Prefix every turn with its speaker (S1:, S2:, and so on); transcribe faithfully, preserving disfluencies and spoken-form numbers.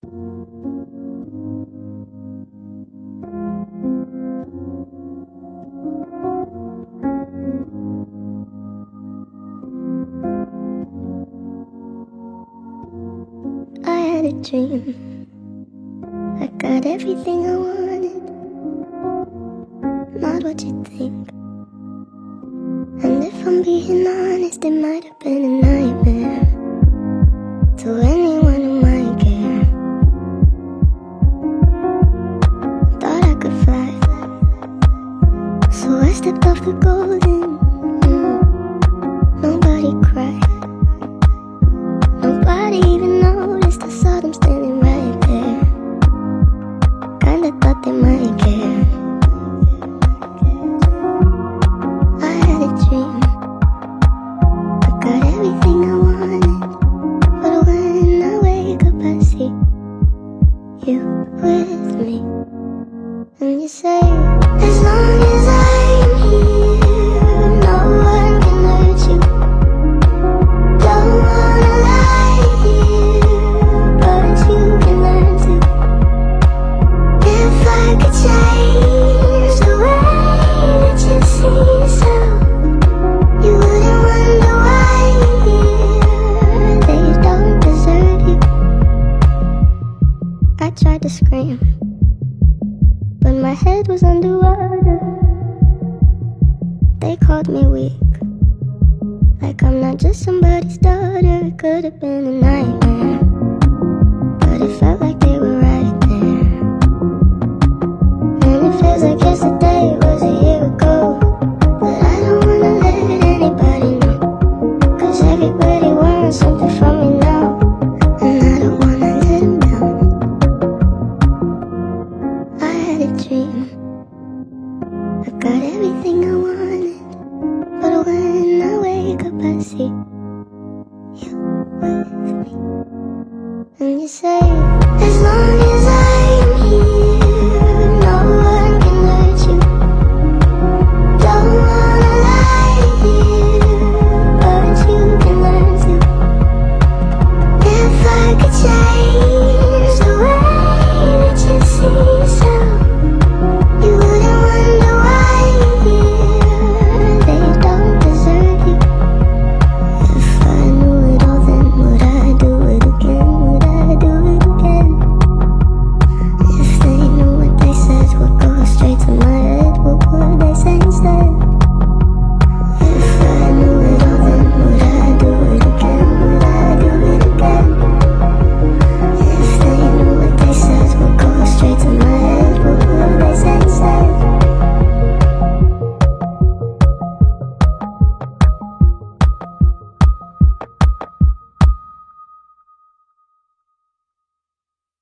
S1: I had a dream, I got everything I wanted, not what you think. And if I'm being honest, it might have been a nightmare to anyone who might care. Thought I could fly, so I stepped off the golden. mm. Nobody cried, nobody even noticed. I saw them standing right there, kinda thought they might care. I had a dream, I got everything I wanted, but when I wake up I see you with me. And you say, as long as I'm here, no one can hurt you. Don't wanna lie here, but you can learn to. If I could change the way that you see yourself, you wouldn't wonder why they don't deserve you. I tried to scream, but my head was underwater. They called me weak, like I'm not just somebody's daughter. It could have been a nightmare, but it felt like they were right there. And it feels like yesterday was a year ago, but I don't wanna let anybody know, cause everybody wants something from me now, and I don't wanna let them down. I had a dream, I got everything I wanted, but when I wake up I see you with me. And you say,